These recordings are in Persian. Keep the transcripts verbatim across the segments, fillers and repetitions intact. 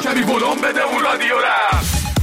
کمی ولوم بده اون رادیو را.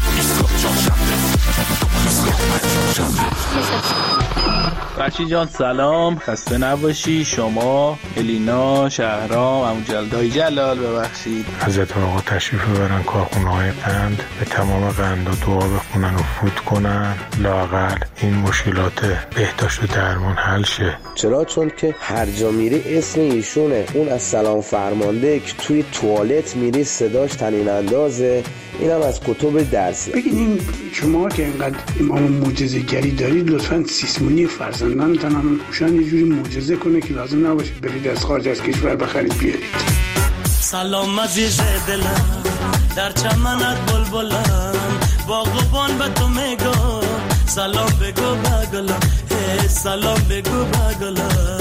فرشید جان سلام، خسته نباشی. شما، الینا، شهرام، عمو جلال جلال ببخشید حضرت آقا تشریف ببرن کارخونه های قند، به تمام قند و دعا بخونن و فوت کنن، لااقل این مشکلات بهداشت و درمان حل شه. چرا؟ چون که هر جا میری اسم ایشونه. اون از سلام فرمانده که توی توالت میری صداش طنین اندازه. اینم از کتب درسی. بگین این شما که اینقدر امام معجزه گری دارید، لطفاً سیسمونی فرزندانتان هم شاید یه جوری معجزه کنه که لازم نباشه برید از خارج از کشور بخرید بیارید. سلام عزیز دلم، در چمنت بلبلم، باغبان به تو میگم سلام بگو بگلم، هی سلام بگو بگلم.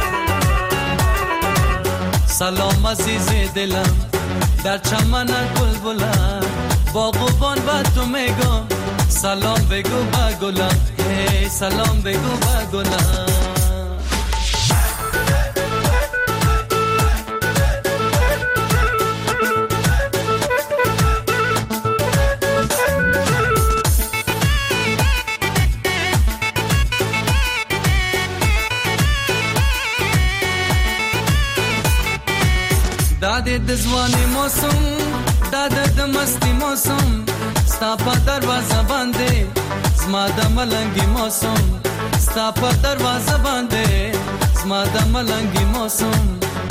سلام عزیز دلم، در چمنت بلبلم، باغبان به تو میگم سلام بگو بگلم، هی سلام بگو بگلم. داده دزوانی موسم، داده دمستی موسم، ستا پا دروازه بانده زما د ملنگی موسم، ستا پا دروازه بانده زما د ملنگی موسم.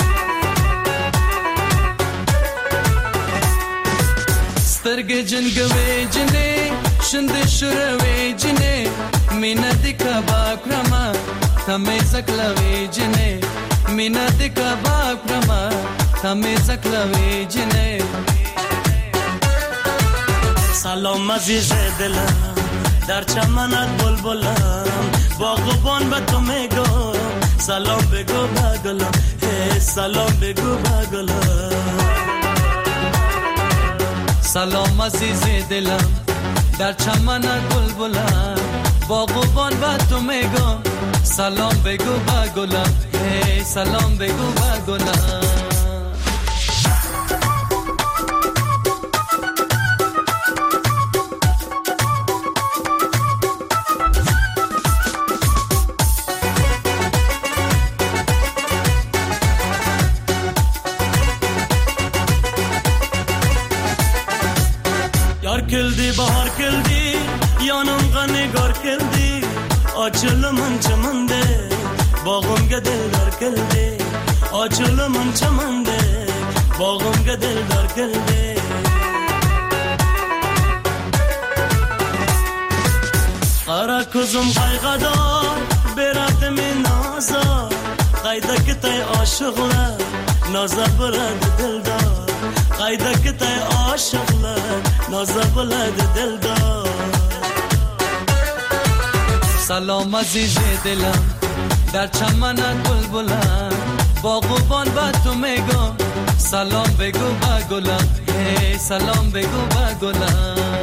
سترگی جنگوی جنه شند شروی جنه، مینا دیکا باکرما تمی زکلوی جنه، مینا دیکا باکرما تمی زکلوی جنه. سلام عزیز دلم، در چمنت بلبلم، باغبان به تو میگم سلام بگو بگلم، هی سلام بگو بگلم. سلام عزیز دلم، در چمنت بلبلم، باغبان به تو میگم سلام بگو بگلم، هی سلام بگو بگلم. کلدی بهار کلدی یانم غنگار کلدی آچل من چمنده باغم گدل دار کلدی آچل من چمنده باغم گدل دار کلدی. قرا کزم قایقدار برات من نازا قایده کتای عاشقلا نازا برات دلدار قایده کتای عاشقلا نازا بلد دلدار. سلام عزیز دلم، در چمنت بلبلم، باغبان به تو میگم سلام بگو بگلم، هی سلام بگو بگلم.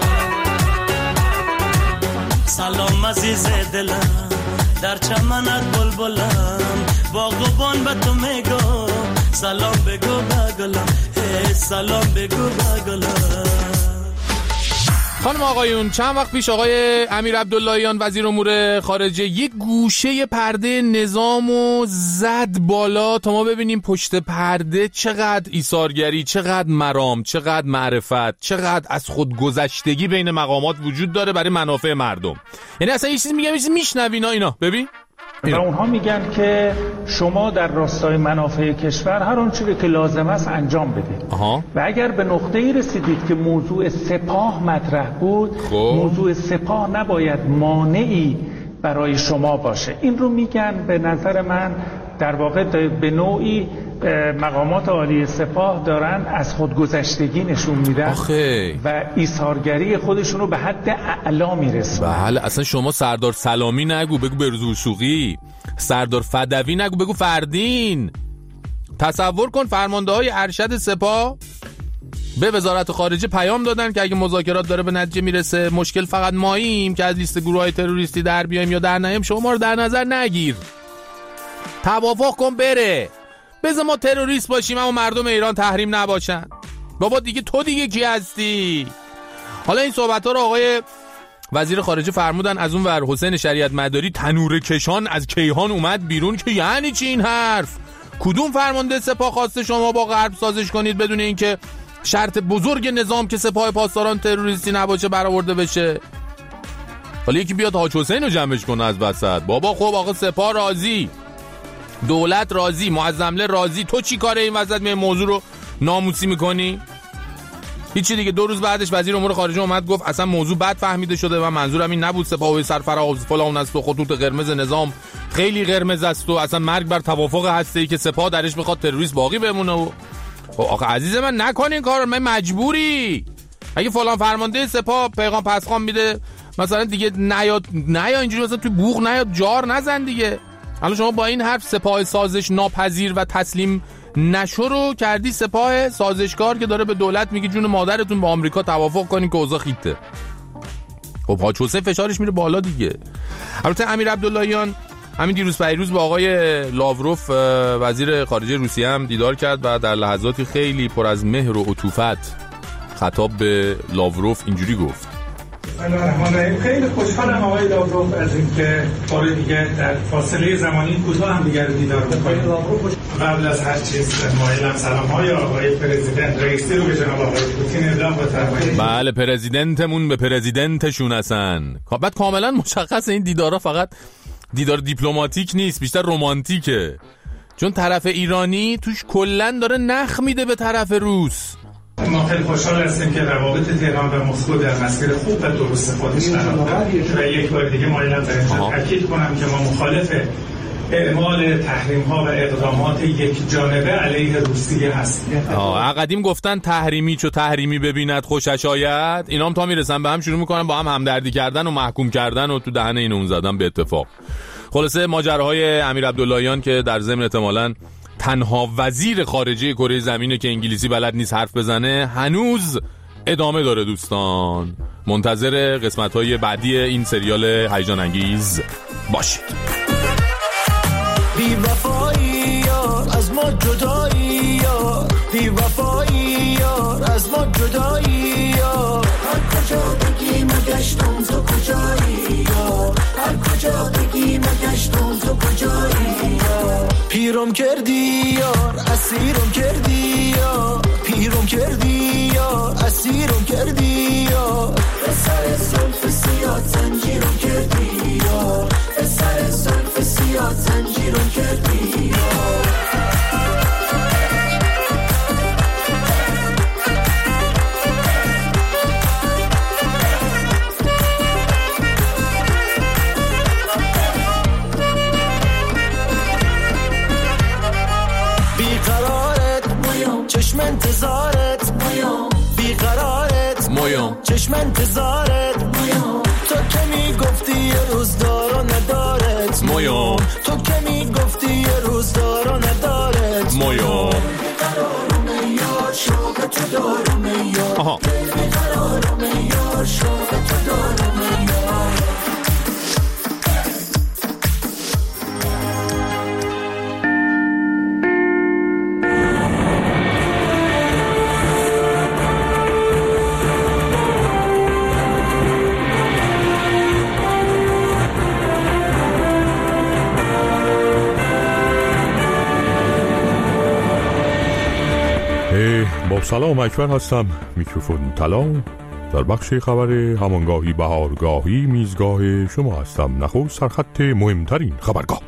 سلام عزیز دلم، در چمنت بلبلم، باغبان به تو میگم سلام بگو بگلم، هی سلام بگو بگلم. خانم آقایون، چند وقت پیش آقای امیر عبداللهیان وزیر امور خارجه یک گوشه پرده نظامو زد بالا تا ما ببینیم پشت پرده چقدر ایثارگری، چقدر مرام، چقدر معرفت، چقدر از خودگذشتگی بین مقامات وجود داره برای منافع مردم. یعنی اصلا یه چیزی میگم یه چیزی میشنوین اینا ببین. و اونها میگن که شما در راستای منافع کشور هر آن چیزی که لازم است انجام بدید. آها. و اگر به نقطه‌ای رسیدید که موضوع سپاه مطرح بود، خب. موضوع سپاه نباید مانعی برای شما باشه. این رو میگن به نظر من در واقع به نوعی مقامات عالی سپاه دارن از خودگذشتگی نشون میدن و ایثارگری خودشون رو به حد اعلا میرسونن. بله اصلا شما سردار سلامی نگو بگو برزوشوقی، سردار فدوی نگو بگو فردین. تصور کن فرمانده های ارشد سپاه به وزارت خارجه پیام دادن که اگه مذاکرات داره به نتیجه میرسه مشکل فقط ماییم که از لیست گروه‌های تروریستی در بیایم یا در نیایم، شما رو در نظر نگیر، توافق کن بره، بذار ما تروریست باشیم اما مردم ایران تحریم نباشن. بابا دیگه تو دیگه کی هستی؟ حالا این صحبت‌ها رو آقای وزیر خارجه فرمودن، از اون ور حسین شریعت مداری تنور کشان از کیهان اومد بیرون که یعنی چی این حرف؟ کدوم فرمانده سپاه خواسته شما با غرب سازش کنید بدون اینکه شرط بزرگ نظام که سپاه پاسداران تروریستی نباشه برآورده بشه؟ حالا یکی بیاد حاج حسین رو جمعش کنه از وسط. بابا خب آقا سپاه راضی، دولت راضی، معظمله راضی، تو چی کاره این وسط می موضوع رو ناموسی میکنی؟ هیچی دیگه. دو روز بعدش وزیر امور خارجه اومد گفت اصلا موضوع بد فهمیده شده و منظورم این نبود، سپاه سرفراز فلان است و خطوط قرمز نظام خیلی قرمز است و اصلا مرگ بر توافق هسته‌ای که سپاه درش بخواد تروریست باقی بمونه. و آخه عزیز من نکن این کارو، من مجبوری. اگه فلان فرمانده سپاه پیغام پسخان میده مثلا دیگه نیاد نیا اینجوری مثلا تو بوق نیاد جار نزن دیگه. حالا شما با این حرف سپاه سازش ناپذیر و تسلیم نشو رو کردی سپاه سازشکار که داره به دولت میگه جون مادرتون با آمریکا توافق کنین که اوضاع خیته. خب حاج حسین فشارش میره بالا دیگه. البته امیر عبداللهیان همین دیروز پیروز با آقای لاوروف وزیر خارجه روسیه هم دیدار کرد و در لحظاتی خیلی پر از مهر و عطوفت خطاب به لاوروف اینجوری گفت: خیلی خوشحالم آقای لاوروف از اینکه بار دیگه در فاصله زمانی کوتاه هم دیگر دیدار بکنیم. قبل از هر چیز مایلم سلام‌های آقای پرزیدنت رئیسی رو به جناب آقای پوتین ابلاغ بفرمایید. بله پرزیدنتمون به پرزیدنتشون هستن. بعد کاملا مشخصه این دیدارا فقط دیدار دیپلماتیک نیست، بیشتر رمانتیکه، چون طرف ایرانی توش کلن داره نخ میده به طرف روس. ما خیلی خوشحال هستیم که روابط تهران و مسکو در مسیر خوب و درست خودش قرار داره و یک بار دیگه مایلم در اینجا تاکید کنم که ما مخالف اعمال تحریم ها و اقدامات یک جانبه علیه روسیه هستیم. آه قدیم گفتن تحریمی چو تحریمی ببیند خوشش آید. اینام تا میرسن به هم شروع میکنن با هم همدردی کردن و محکوم کردن و تو دهن این اون زدن به اتفاق. خلاصه ماجراهای امیر عبداللهیان که در ضمن احتمالاً تنها وزیر خارجه کره زمینه که انگلیسی بلد نیست حرف بزنه هنوز ادامه داره. دوستان منتظر قسمت‌های بعدی این سریال هیجان انگیز باشید. بی وفایی یار از ما جدایی یار، بی وفایی یار از ما جدایی یار، هر کجا بگی مگشتم تو کجایی یار، هر کجا بگی مگشتم تو کجایی یار، پیرم کردی یار اسیرم کردی یار، پیرم کردی یار اسیرم کردی یار، به سر زلف سیاه زنجیرم کردی یار، به سر زلف سیاه زنجیرم کردی یار. چشم انتظارت مویوم بیقرارت مویوم چشم انتظارت مویوم تو که میگفتی یه روز دارو ندارت مویوم تو که میگفتی یه روز دارو ندارت مویوم بیقرارم یار شوق تو دارم یار بیقرارم یار شوق تو دارم یار. با سلام اکبر هستم، میکروفون طلا. در بخش خبر همانگاهی بهارگاهی میزگاه شما هستم. نخست سرخط مهمترین خبرگاه.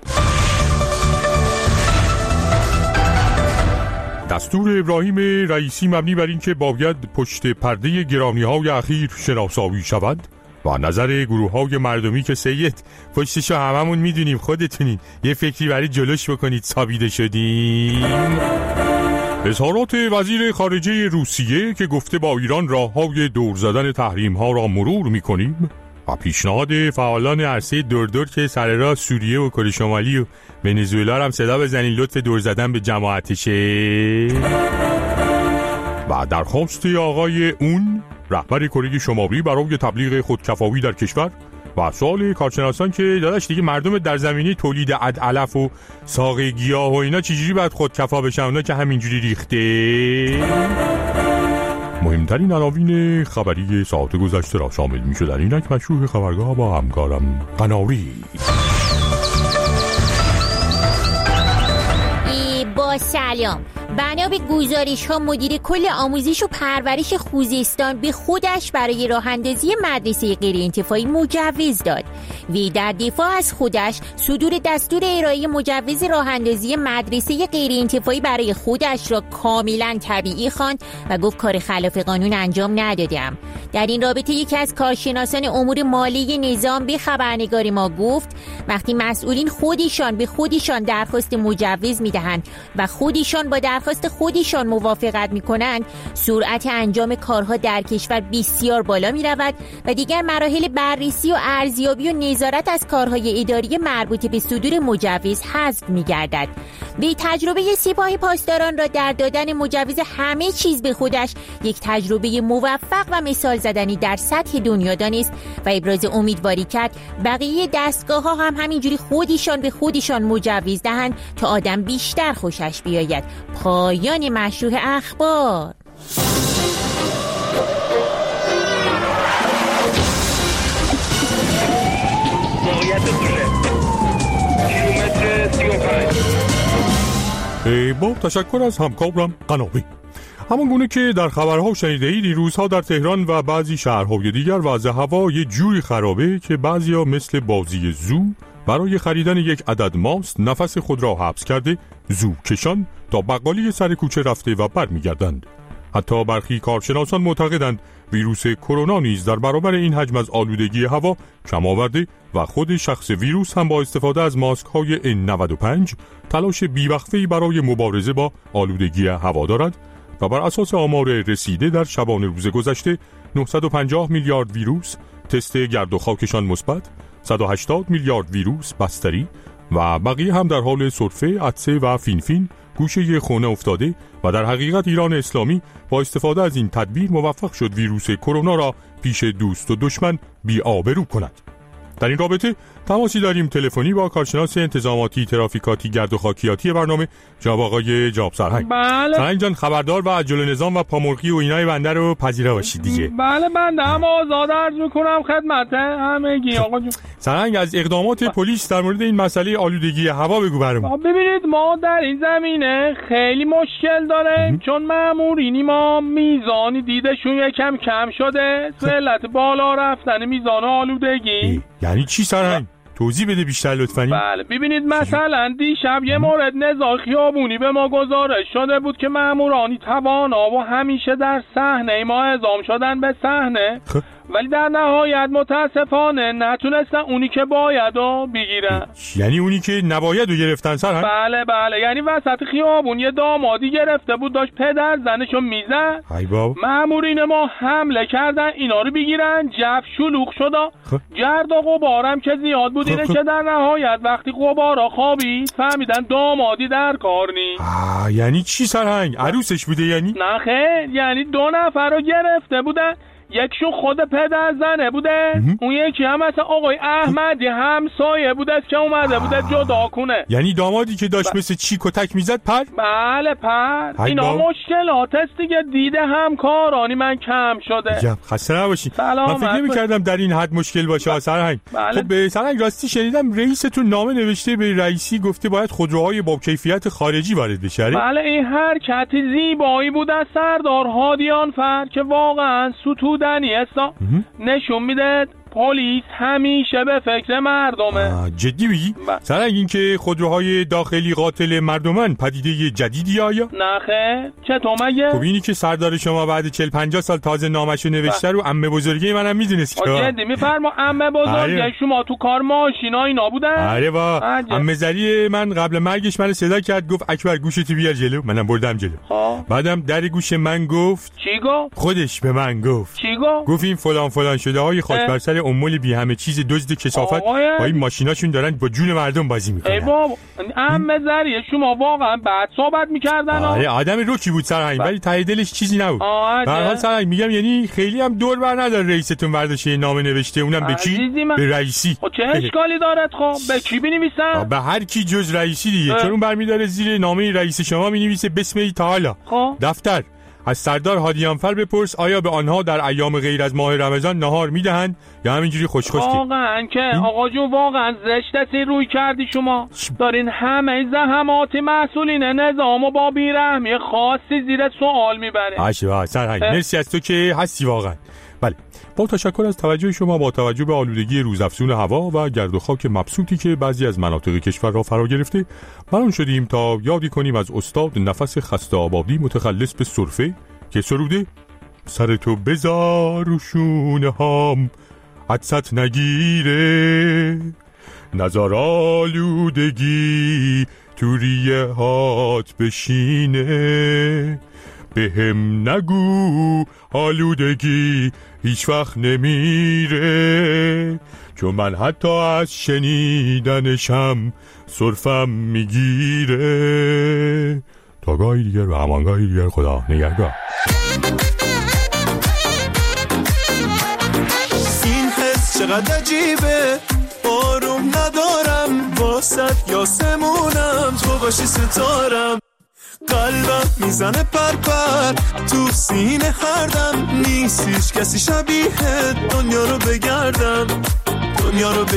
دستور ابراهیم رئیسی مبنی بر این که باید پشت پرده گرانی‌های اخیر شناسایی شود و نظر گروه‌های مردمی که سید پشتشو هممون میدونیم خودتونین یه فکری برای جلوش بکنید ثابیده شدیم. اظهارات وزیر خارجه روسیه که گفته با ایران راه‌های دور زدن تحریم‌ها را مرور می‌کنیم و پیشنهاد فعالان عرصه دور دور که سر راه سوریه و کره شمالی و ونزوئلا هم صدا بزنین لطف دور زدن به جماعتشه و درخواست آقای اون رهبر کره شمالی برای تبلیغ خودکفایی در کشور و سوال کارشناسان که داداش دیگه مردم در زمینه تولید عدعلف و ساقه گیاه و اینا چجوری باید خودکفا بشن اونا که همینجوری ریخته. مهمترین عناوین خبری ساعت گذشته را شامل می شدن. اینک مشروع خبرگاه با همکارم قناری. با سلام. بنا به گزارش ها مدیر کل آموزش و پرورش خوزستان به خودش برای راه اندازی مدرسه غیر انتفاعی مجوز داد. وی در دفاع از خودش صدور دستور ارائه مجوز راه اندازی مدرسه غیر انتفاعی برای خودش را کاملا طبیعی خواند و گفت کار خلاف قانون انجام ندادم. در این رابطه یکی از کارشناسان امور مالی نظام به خبرنگار ما گفت وقتی مسئولین خودشان به خودشان درخواست مجوز میدهند و خودشان با درخواست خودشان موافقت میکنند، سرعت انجام کارها در کشور بسیار بالا میرود و دیگر مراحل بررسی و ارزیابی و نظارت از کارهای اداری مربوط به صدور مجوز حذف میگردد. وی تجربه سپاه پاسداران را در دادن مجوز همه چیز به خودش یک تجربه موفق و مثال زدنی در سطح دنیا دانست و ابراز امیدواری کرد بقیه دستگاه ها هم همینجوری خودشان به خودشان مجوز دهند تا آدم بیشتر خوشش بیاید. پایان مشروع اخبار. با تشکر از همکارم قناری. همان گونه که در خبرها شنیده اید این روزها در تهران و بعضی شهرهای دیگر وضع هوا یه جوری خرابه که بعضیا مثل بازی زو برای خریدن یک عدد ماست نفس خود را حبس کرده زو کشان تا بقالی سر کوچه رفته و برمیگردند. حتی برخی کارشناسان معتقدند ویروس کرونا نیز در برابر این حجم از آلودگی هوا کم آورده و خود شخص ویروس هم با استفاده از ماسک های ان نود و پنج تلاش بیوقفه‌ای برای مبارزه با آلودگی هوا دارد و بر اساس آمار رسیده در شبانه روز گذشته نهصد و پنجاه میلیارد ویروس تست گرد و خاکشان مثبت، صد و هشتاد میلیارد ویروس بستری و بقیه هم در حال سرفه، عطسه و فینفین گوشه خونه افتاده و در حقیقت ایران اسلامی با استفاده از این تدبیر موفق شد ویروس کرونا را پیش دوست و دشمن بی آبرو کند. در این رابطه تماسی داریم تلفنی با کارشناس انتظاماتی ترافیکاتی گرد و خاکیاتی برنامه جناب آقای جاب سرهنگ. بله. سرهنگ جان خبردار و عجل نظام و پامرغی و اینای بنده رو پذیرا باشید دیگه. بله بنده هم آزاد عرض میکنم خدمت همگی آقا جون. سرهنگ از اقدامات پلیس در مورد این مسئله آلودگی هوا بگو برام. ببینید ما در این زمینه خیلی مشکل داریم چون مامورینی ما میزانی دیدشون یکم کم شده، علت بالا رفتن میزان آلودگی. یعنی چی سرهنگ؟ توضیح بده بیشتر لطفاً. بله ببینید مثلا دیشب یه مورد نزاع خیابونی به ما گزارش شده بود که مامورانی توانا و همیشه در صحنه ما اعزام شدن به صحنه ولی در نهایت متاسفانه نتونستن اونی که باید رو بگیرن. یعنی اونی که نباید رو گرفتن سرهنگ؟ بله بله یعنی وسط خیابون یه دامادی گرفته بود داشت پدر زنشو میزد. ای بابا. مامورین ما حمله کردن اینا رو بگیرن، جف شلوغ شد. گرد و غبارم که زیاد بود اینه که در نهایت وقتی غبارا خوابید فهمیدن دامادی در کار نیست. آه یعنی چی سرهنگ؟ عروسش بوده یعنی؟ نه خیر یعنی دو نفر رو گرفته بودن، یکشون خود پدر زنه بوده، اون یکی هم مثلا آقای احمدی همسایه بوده که اومده بوده جدا کنه. یعنی دامادی که داشت ب... مثل چیک و تک میزد پر؟ بله پر. اینا مشکلات است دیگه، دیده همکارانی من کم شده. عجب خسته نباشی. من فکر نمی‌کردم در این حد مشکل باشه ب... سرهنگ. بله. خب به سرهنگ راستی شنیدم رئیستون نامه نوشته به رئیسی گفته باید خودروهای با کیفیت خارجی وارد بشه. بله این حرکت زیبایی بود از سردار هادیان فر که واقعا ستود دنی استا نشون میده پلیس همیشه به فکر مردمه. جدی بگی؟ سرنگ این که خودروهای داخلی قاتل مردمن پدیده جدیدی آیا؟ نخه چطور مگه؟ خب اینی که سردار شما بعد چهل پنجاه سال تازه نامشو نوشته رو عمه بزرگی منم میدونست که جدی میفرما عمه بزرگی شما تو کار ماشینا اینا بودن؟ آره وا عمه زری من قبل مرگش منو صدا کرد گفت اکبر گوشتو بیار جلو، منم بردم جلو. ها. بعدم در گوش من گفت چی گفت؟ خودش به من گفت چی گفت؟ گفت این فلان فلان شده های خاک بر سر امول بی همه چیز دزد کثافت با این ماشیناشون دارن با جون مردم بازی میکنن. ای بابا عمه زریه شما واقعا بعد صحبت میکردن. آره آدم روکی بود سرهنگ ولی ته دلش چیزی نبود. به هر حال سرهنگ میگم یعنی خیلی هم دور بر نداره رئیستون ورداشه نامه نوشته، اونم به کی؟ به رئیسی. خب چه اشکالی داره؟ خب به کی بنویسن؟ به هر کی جز رئیسی دیگه، چون اون برمی‌داره زیر نامه رئیس شما مینویسه بسم الله تعالی دفتر از سردار هادیانفر بپرس آیا به آنها در ایام غیر از ماه رمضان نهار میدهند یا همینجوری خوش خوش؟ واقعا که آقا جون واقعا زشتتی روی کردی شما. دارین همه زحمات مسئولین نظامو با بیرحمی خاصی زیر سوال میبره. آشوا سرهنگ مرسی از تو که هستی واقعا. بله با تشکر از توجه شما. با توجه به آلودگی روزافزون هوا و گرد و خاک مبسوطی که بعضی از مناطق کشور را فرا گرفته، بران شدیم تا یادی کنیم از استاد نفس خسته آبادی متخلص به سرفه که سروده سر تو بذار رو شونه هام عدست نگیره، نزار آلودگی تو ریه هات بشینه، به هم نگو آلودگی هیچ وقت نمیره، چون من حتی از شنیدنشم سرفم میگیره. تا گاهی دیگر و همانگاهی دیگر خدا نگهدار. این حس چقدر عجیبه، آروم ندارم واسط یاسمونم تو باشی ستارم، قلبم میزنه پر پر تو سینه هر دم، نیست هیچ کسی شبیه دنیا رو بگردم، دنیا رو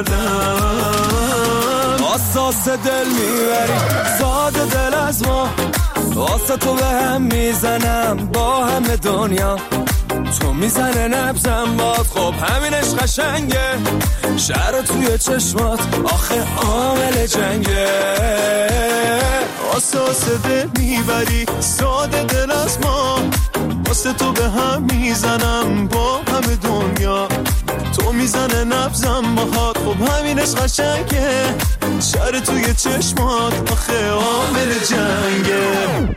بگردم. اساس دل میبری زاد دل از ما، واسه تو به هم میزنم با همه دنیا، تو میزنه نبزم باد خب همینش قشنگه، شهر توی چشمات آخه عامل جنگه. اساس دل میبری ساده دل از ما، واسه تو به هم میزنم با همه دنیا، تو میزنه نبزم باهات خب همینش قشنگه، شهر توی چشمات آخه عامل جنگه.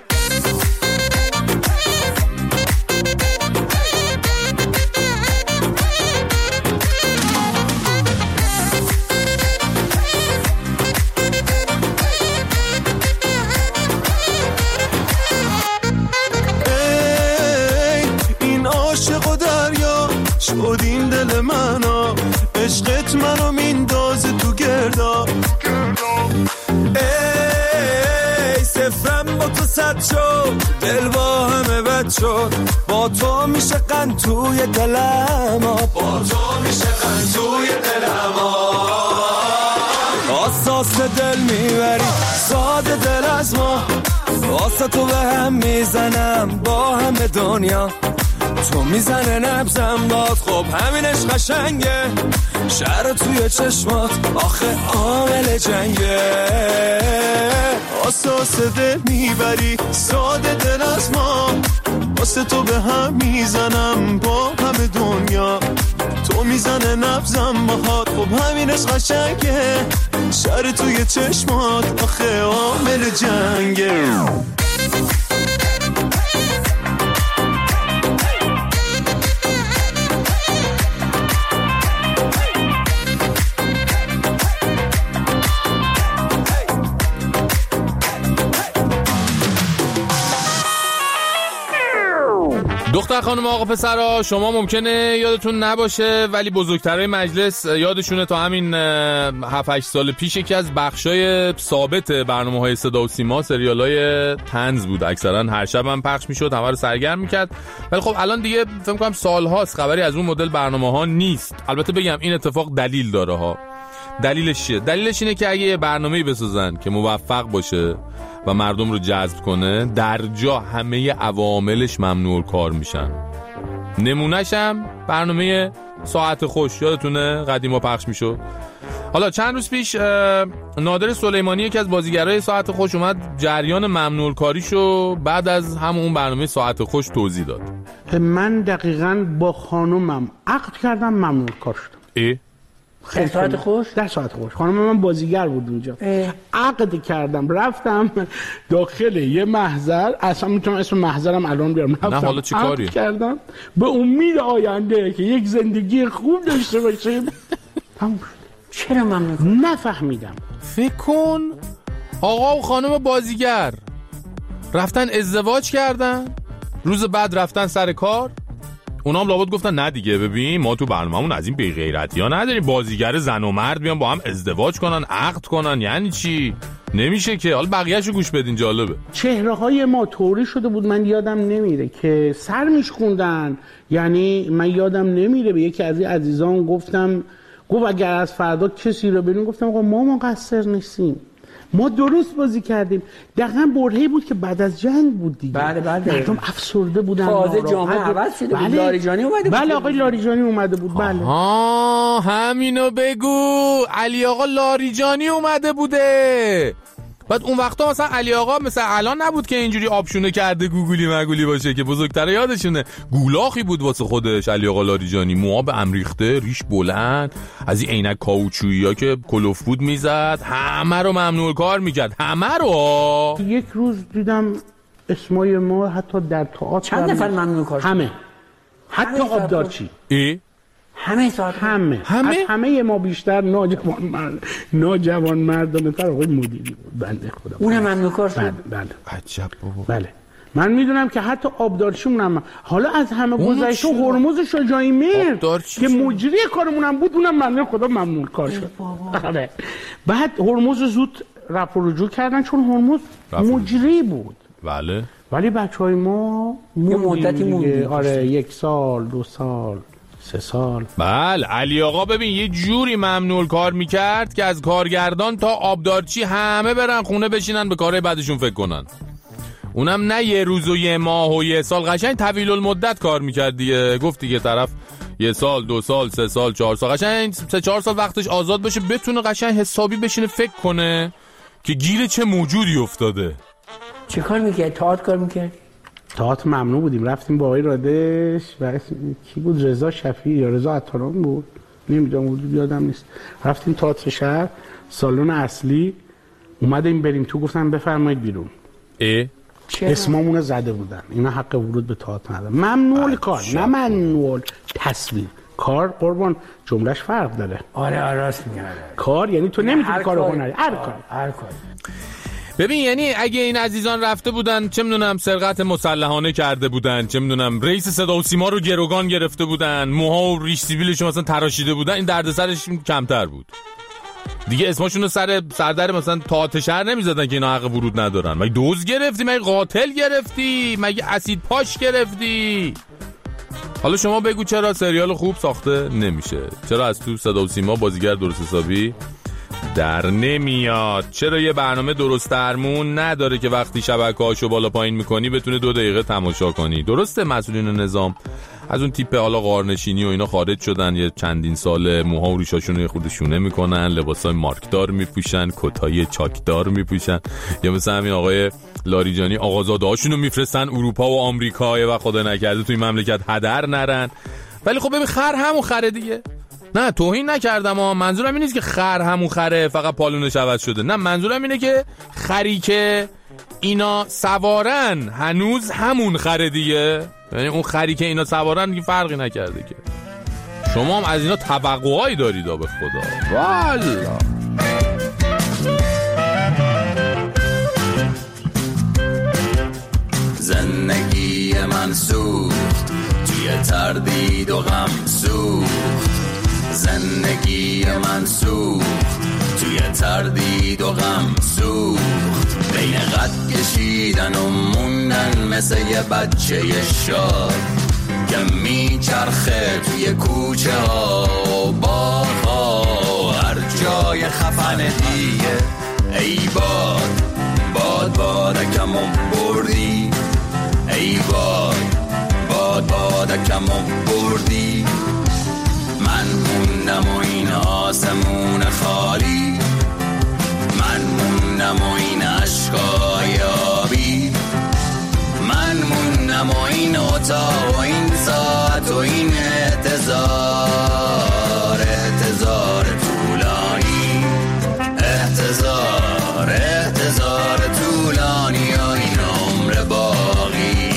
شد این دل منو، عشقت منو میندازه تو گردا، ای سفرم با تو صد شد، دل با همه بد شد، با تو میشه قند توی دلم، با تو میشه قند توی دلم. اساس دل میبری ساده دل از ما، واسه تو به هم میزنم با همه دنیا، تو میزنه نبزم باد خب همینش قشنگه، شهر توی چشمات آخه عامل جنگه. اساس دل میبری ساده دل از ما، واسه تو به هم میزنم با همه دنیا، تو میزنه نبزم باهات خب همینش قشنگه، شهر توی چشمات آخه عامل جنگه. دختر خانم آقا پسرا، شما ممکنه یادتون نباشه ولی بزرگترهای مجلس یادشونه تا همین هفت هشت سال پیش یکی از بخشای ثابت برنامه‌های صدا و سیما سریالای طنز بود، اکثرا هر شب هم پخش میشد، همه رو سرگرم میکرد. ولی خب الان دیگه فکر می‌کنم سال‌هاست خبری از اون مدل برنامه‌ها نیست. البته بگم این اتفاق دلیل داره ها. دلیلش چیه؟ دلیلش اینه که اگه یه برنامه‌ای بسازن که موفق باشه و مردم رو جذب کنه، در جا همه عواملش ممنوع کار میشن. نمونه‌ش هم برنامه ساعت خوش، یادتونه قدیما پخش میشد. حالا چند روز پیش نادر سلیمانی یکی از بازیگرای ساعت خوش اومد جریان ممنوع کاریشو بعد از همون برنامه ساعت خوش توضیح داد. من دقیقاً با خانومم عقد کردم ممنوع کار شدم. ای خیلی ساعت خوش؟ ده ساعت خوش. خانم من بازیگر بود اونجا. عقد کردم رفتم داخل یه محضر، اصلا میتونم اسم محضرم الان بیارم. رفتم نه حالا چی کاری؟ عقد کردم به امید آینده که یک زندگی خوب داشته باشیم. تموم شد. چرا ممنوع؟ نفهمیدم. فکر کن آقا و خانم بازیگر رفتن ازدواج کردن، روز بعد رفتن سر کار، اونا هم لابد گفتن نه دیگه ببین ما تو برنامه‌مون از این بی‌غیرتی ها نداریم، بازیگر زن و مرد بیان با هم ازدواج کنن عقد کنن. یعنی چی؟ نمیشه که. حالا بقیه‌شو گوش بدین، جالبه. چهره های ما طوری شده بود من یادم نمیره که سر میشکوندن. یعنی من یادم نمیره به یکی از عزیزان گفتم، گفت اگر از فردا کسی رو ببینیم، گفتم آقا ما مقصر نیستیم، ما درست بازی کردیم. دقیقاً برهه‌ای بود که بعد از جنگ بود دیگه. بله بله. مردم افسرده بودن. تازه جامعه عوض شده بود. لاریجانی اومده بود. بله آقای لاریجانی اومده بود. بله. آها همینو بگو. علی آقا لاریجانی اومده بوده. بعد اون وقتا مثلا علی آقا مثلا الان نبود که اینجوری آبشونه کرده گوگلی مگولی باشه که بزرگتره یادشونه. گولاخی بود واسه خودش علی آقا لاریجانی. موها به هم ریخته، ریش بلند، از این عینک کاوچویی‌ها که کلوف بود میزد، همه رو ممنوع کار میکرد، همه رو. یک روز دیدم اسمای ما حتی در تئاتر چند نفر ممنوع کار شد؟ همه، حتی آبدارچی. ای همه ساعت همه همه از همه ما بیشتر ناجوان مرد ناجوان مردانه تر آقای مدیری بود بنده خدا. اونم ممنوع کار شد. بله بله. عجب بابا. بله من میدونم که حتی آبدارچیمونم. حالا از همه گذشته هرمز شجاعی مهر که مجری کارمونم بود، اونم بنده خدا ممنوع کار شد. آره. بعد هرمز زود رفع و رجوع کردن چون هرمز مجری بود. بله. ولی بچهای ما یه مدتی موندیم. آره یک سال، دو سال، سه سال. بله علی آقا ببین یه جوری ممنوع کار میکرد که از کارگردان تا آبدارچی همه برن خونه بشینن به کارهای بعدشون فکر کنن. اونم نه یه روز و یه ماه و یه سال، قشنگ طویل المدت کار میکرد دیگه. گفت دیگه طرف یه سال، دو سال، سه سال، چهار سال، قشنگ سه چهار سال وقتش آزاد بشه بتونه قشنگ حسابی بشینه فکر کنه که گیر چه موجودی افتاده. چه کار میکرد؟ تئاتر کار میکرد؟ تئاتر ممنوع بودیم. رفتیم با آقای رادش و کی بود، رضا شفیعی یا رضا عطاران بود، نمیدونم بود، یادم نیست. رفتیم تئاتر شهر، سالن اصلی، اومدیم بریم تو، گفتن بفرمایید بیرون. اه اسممون زده بودن، اینا حق ورود به تئاتر ندارن. ممنوع کار، نه ممنوع تصویر. کار قربان جملهش فرق داره. آره آره راست میگه. کار یعنی تو نمیتونی کارو کنی، هر کار هر کار. ببین یعنی اگه این عزیزان رفته بودن چه میدونم سرقت مسلحانه کرده بودن، چه میدونم رئیس صدا و سیما رو گروگان گرفته بودن، موها و ریش سیبیلش مثلا تراشیده بودن، این دردسرش کمتر بود دیگه. اسمشون رو سر سردر مثلا تئاتر شهر نمیزدن که اینا حق ورود ندارن. مگه دوز گرفتی؟ مگه قاتل گرفتی؟ مگه اسید پاش گرفتی؟ حالا شما بگو چرا سریال خوب ساخته نمیشه؟ چرا از تو صدا و سیما بازیگر درست حسابی در نمیاد؟ چرا یه برنامه درست درمون نداره که وقتی شبکه‌هاشو بالا پایین میکنی بتونه دو دقیقه تماشا کنی؟ درسته مسئولین نظام از اون تیپ حالا غارنشینی و اینا خارج شدن، یه چندین سال موها و ریشاشون رو خود شونه میکنن، لباسای مارکدار میپوشن، کتای چاکدار میپوشن، یا مثلا همین آقای لاریجانی آقازاده هاشونو میفرستن اروپا و آمریکا و خدا نکرده توی مملکت هدر نرن. ولی خب ببین خر همون خره دیگه. نه توهین نکردم ها، منظورم این نیست که خر همون خره فقط پالونش عوض شده. نه منظورم اینه که خری که اینا سوارن هنوز همون خره دیگه. یعنی اون خری که اینا سوارن دیگه فرقی نکرده که. شما هم از اینا توقعایی دارید به خدا. والا زندگی من سوخت توی تردید و غم سوخت. زندگی من سوخت توی تردید و غم سوخت. بین قد کشیدن و موندن مثل یه بچه شاد که میچرخه توی کوچه ها و باغ‌ها، هر جای خفن دیگه. ای باد باد بادکمو بردی، ای باد باد بادکمو بردی. من موندم و این آسمون خالی، من موندم و این عشقای آبی، من موندم و این اتاق و این ساعت و این احتضار، احتضار طولانی، احتضار احتضار طولانی و این عمر باقی.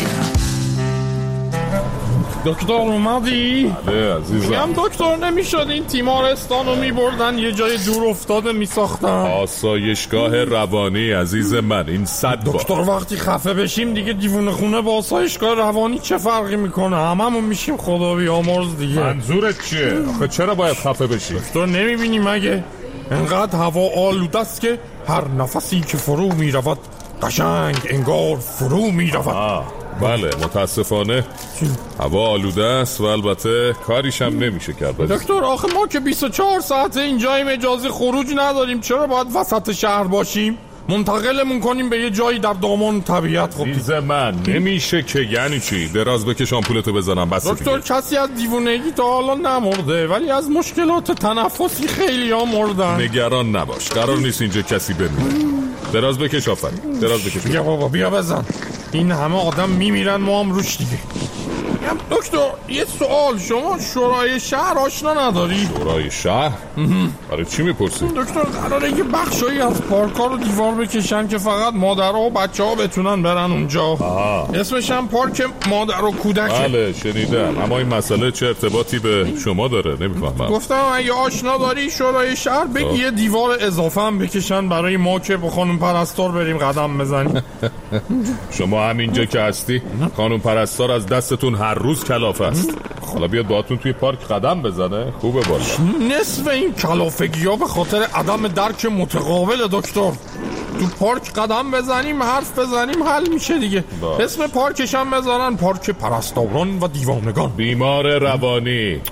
دکتر اومدی؟ بله عزیزم. میگم دکتر نمیشد این تیمارستان رو میبردن یه جای دور افتاده میساختن؟ آسایشگاه روانی عزیز من این صد بار. دکتر وقتی خفه بشیم دیگه دیوونه خونه با آسایشگاه روانی چه فرقی میکنه؟ هممون میشیم خدا بیامرز دیگه. منظورت چیه؟ آخه چرا باید خفه بشی؟ دکتر نمیبینی مگه انقدر هوا آلوده است که هر نفسی که فرو می رود قشنگ انگار فرو می رود. بله متاسفانه هوا آلوده است و البته کاریش هم نمیشه کرد. دکتر آخه ما که بیست و چهار ساعت اینجاییم، اجازه خروج نداریم، چرا باید وسط شهر باشیم؟ منتقلمون کنیم به یه جایی در دامان طبیعت. خب ریز من نمیشه که. یعنی چی؟ دراز بکش آمپولتو بزنم بس. دکتر دیگه. کسی از دیوونگی تا حالا نمرده ولی از مشکلات تنفسی خیلی ها مردن. نگران نباش، قرار نیست اینجا کسی بمیره. دراز بکش آفرین، دراز بکش. بیا بابا بیا بزن. این همه آدم میمیرن ما هم روش دیگه. دکتر یه سوال، شما شورای شهر آشنا نداری؟ شورای شهر؟ برای چی میپرسی؟ دکتر قراره یه بخشایی از پارکا رو دیوار بکشن که فقط مادرها و بچه ها بتونن برن اونجا. آها. اسمش هم پارک مادر و کودک. بله شنیدم، اما این مسئله چه ارتباطی به شما داره؟ نمیفهمم. گفتم اگه آشنا داری شورای شهر بگی یه دیوار اضافه هم بکشن برای ما که با خانم پرستار بریم قدم بزنیم. شما همینجا که هستی خانم پرستار از دستتون هر روز کلافه است. حالا بیاد باهاتون توی پارک قدم بزنه خوبه بالا. نصف این کلافگی ها به خاطر عدم درک متقابل دکتر. تو پارک قدم بزنیم حرف بزنیم حل میشه دیگه. با. اسم پارکش هم بذارن پارک پرستاران و دیوانگان. بیمار روانی.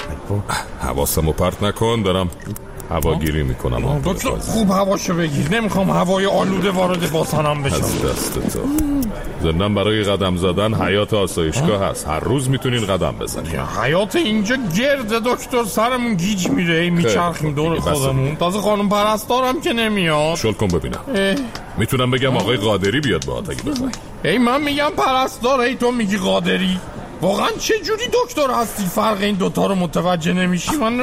حواسمو پرت نکن، دارم هواگیری میکنم. دکتر خوب هواشو بگیر، نمیخوام هوای آلوده وارد باسنم بشه. از دست تو. زندن برای قدم زدن حیات آسایشگاه هست، هر روز میتونین قدم بزنید. حیات اینجا گرده دکتر، سرمون گیج میره، میچرخیم دور خودمون. تازه خانم پرستارم که نمیاد. شل کن ببینم. میتونم بگم آقای قادری بیاد باهات اگه بخوای. ای من میگم پرستار، ای تو میگی قادری. واقعا چه جوری دکتر هستی فرق این دوتا رو متوجه نمیشی؟ من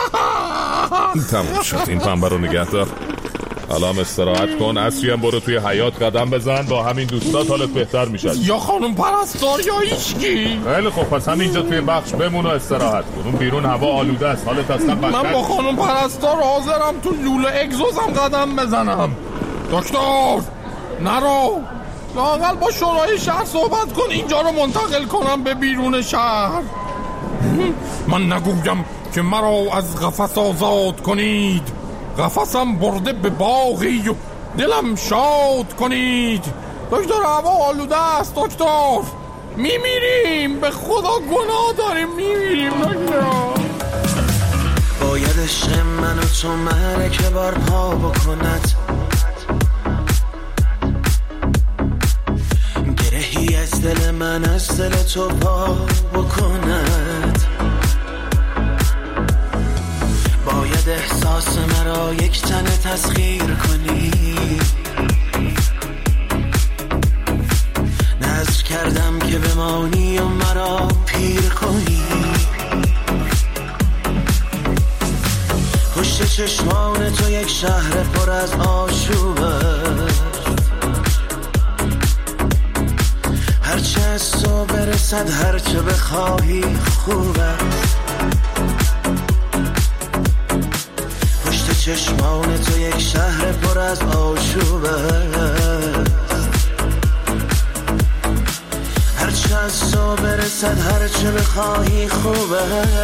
تموم شد، این پنبه رو نگه دار. الان استراحت کن، عصری هم برو توی حیات قدم بزن، با همین دوستات حالت بهتر میشه. یا خانم پرستار یا هیچکی. خیلی خب پس همینجا توی بخش بمون و استراحت کن. اون بیرون هوا آلوده است، حالت اصلا بدتر. من با خانم پرستار حاضرم تو لوله اگزوزم قدم بزنم. دکتر نرو، لااقل با شورای شهر صحبت کن اینجا رو منتقل کنم به بیرون شهر. من نگویم که مرا از قفس آزاد کنید، قفسم برده به باغی و دلم شاد کنید. دکتر هوا آلوده است دکتر، میمیریم، به خدا گناه داریم، میمیریم دکتر. باید عشق من و تو مرکه برپا بکند، گرهی از دل من از دل تو پا بکند. باید احساس مرا یک تنه تسخیر کنی، نذر کردم که بمانی و مرا پیر کنی. پشت چشمان تو یک شهر پر از آشوبه، هرچه از تو برسد هرچه بخواهی خوبه. پشت چشمان تو یک شهر پر از آشوبه، هرچه از تو برسد هرچه بخواهی خوبه.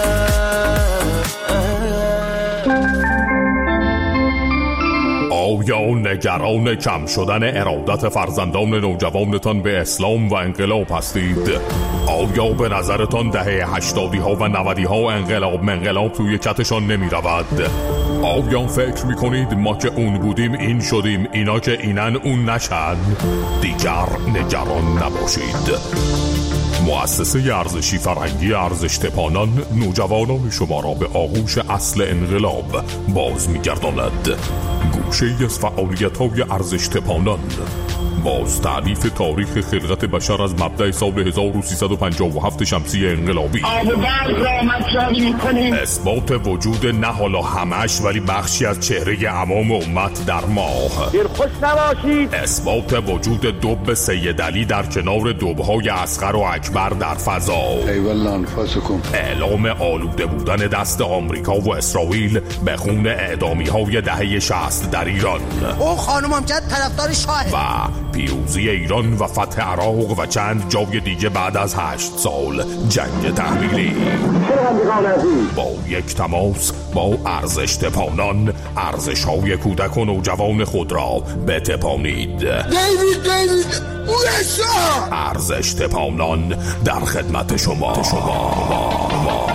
آیا نگران کم شدن ارادت فرزندان نوجوانتان به اسلام و انقلاب هستید؟ آیا به نظرتان دهه هشتادی ها و نودی ها انقلاب منقلاب توی کتشان نمی رود؟ آیا فکر می کنید ما که اون بودیم این شدیم، اینا که اینن اون نشن؟ دیگر نگران نباشید. مؤسسه ارزشی فرهنگی ارزش تپانان نوجوانان شما را به آغوش اصل انقلاب باز می‌گرداند. گوشه‌ای از فعالیت‌های ارزش تپانان، باز تعریف تاریخ خلقت بشر از مبدأ سال هزار و سیصد و پنجاه و هفت شمسی انقلابی، اثبات وجود نه حالا همش ولی بخشی از چهره عوام امت در ماه، خوش نباشید، اثبات وجود دب سید علی در کنار دب‌های اصغر و اکبر در فضا، اعلام آلوده بودن دست آمریکا و اسرائیل به خون اعدامی‌های دهه شصت در ایران، او خانم امجد طرفدار شاه، و پیروزی ایران و فتح عراق و چند جای دیگه بعد از هشت سال جنگ تحمیلی. با یک تماس با ارزش تپانان ارزش های کودک و نوجوان خود را بتپانید. دیوید دیوید ارزش تپانان در خدمت شما. شما.